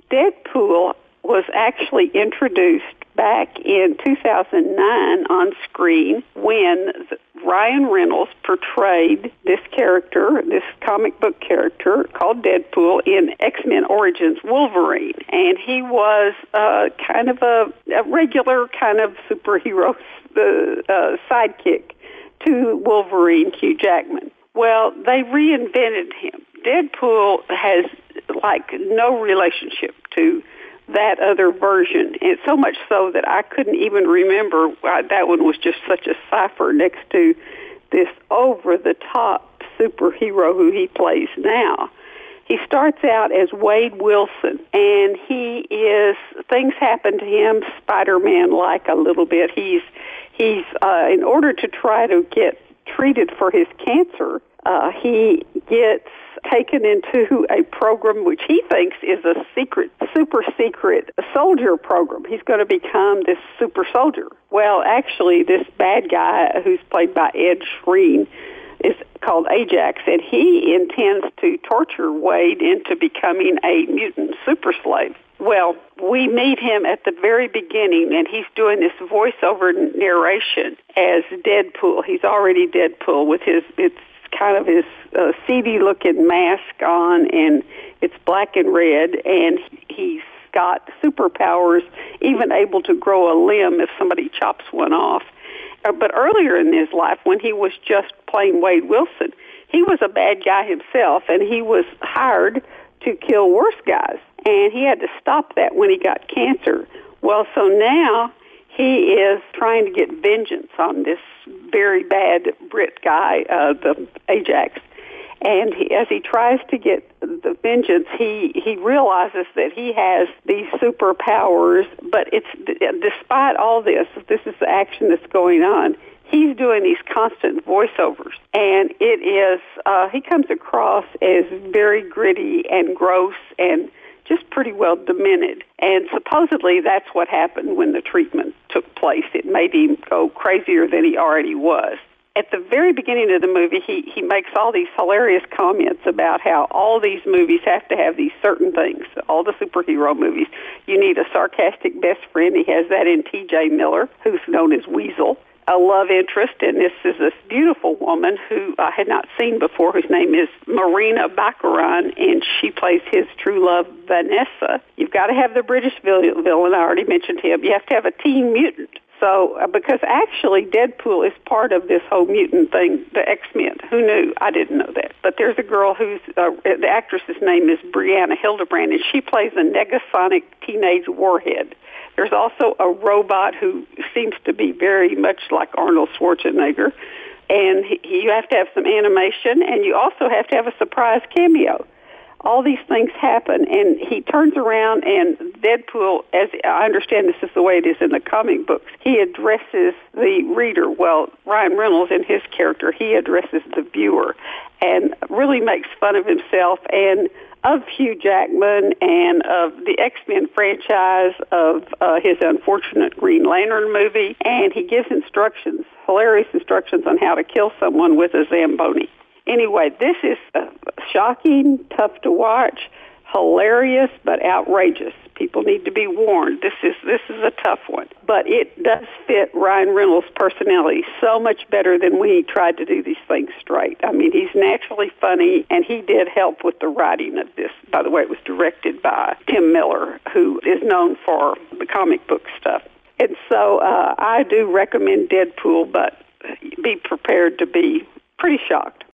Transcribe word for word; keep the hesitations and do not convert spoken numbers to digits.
Deadpool was actually introduced back in two thousand nine on screen when Ryan Reynolds portrayed this character, this comic book character called Deadpool in X-Men Origins Wolverine. And he was uh, kind of a, a regular kind of superhero uh, uh, sidekick to Wolverine, Hugh Jackman. Well, they reinvented him. Deadpool has, like, no relationship to that other version. And so much so that I couldn't even remember why that one was just such a cipher next to this over-the-top superhero who he plays now. He starts out as Wade Wilson, and he is, things happen to him Spider-Man-like a little bit. He's, he's uh, in order to try to get treated for his cancer, uh, he gets taken into a program which he thinks is a secret, super secret soldier program. He's going to become this super soldier. Well, actually, this bad guy who's played by Ed Sheeran is called Ajax, and he intends to torture Wade into becoming a mutant super slave. Well, we meet him at the very beginning, and he's doing this voiceover narration as Deadpool. He's already Deadpool with his, it's kind of his uh, seedy-looking mask on, and it's black and red, and he's got superpowers, even able to grow a limb if somebody chops one off. Uh, but earlier in his life, when he was just plain Wade Wilson, he was a bad guy himself, and he was hired to kill worse guys. And he had to stop that when he got cancer. Well, so now he is trying to get vengeance on this very bad Brit guy, uh, the Ajax. And he, as he tries to get the vengeance, he, he realizes that he has these superpowers, but it's despite all this, this is the action that's going on, he's doing these constant voiceovers. And it is, uh, he comes across as very gritty and gross and just pretty well demented. And supposedly that's what happened when the treatment took place. It made him go crazier than he already was. At the very beginning of the movie, he, he makes all these hilarious comments about how all these movies have to have these certain things, all the superhero movies. You need a sarcastic best friend. He has that in T J Miller, who's known as Weasel. A love interest, and this is this beautiful woman who I had not seen before, whose name is Marina Baccarin, and she plays his true love, Vanessa. You've got to have the British villain. I already mentioned him. You have to have a teen mutant. So, uh, because actually Deadpool is part of this whole mutant thing, the X-Men. Who knew? I didn't know that. But there's a girl who's, uh, the actress's name is Brianna Hildebrand, and she plays a Negasonic teenage warhead. There's also a robot who seems to be very much like Arnold Schwarzenegger, and he, you have to have some animation, and you also have to have a surprise cameo. All these things happen, and he turns around, and Deadpool, as I understand this is the way it is in the comic books, he addresses the reader. Well, Ryan Reynolds, in his character, he addresses the viewer and really makes fun of himself and of Hugh Jackman and of the X-Men franchise, of uh, his unfortunate Green Lantern movie, and he gives instructions, hilarious instructions on how to kill someone with a Zamboni. Anyway, this is uh, shocking, tough to watch, hilarious, but outrageous. People need to be warned. This is this is a tough one. But it does fit Ryan Reynolds' personality so much better than when he tried to do these things straight. I mean, he's naturally funny, and he did help with the writing of this. By the way, it was directed by Tim Miller, who is known for the comic book stuff. And so uh, I do recommend Deadpool, but be prepared to be pretty shocked.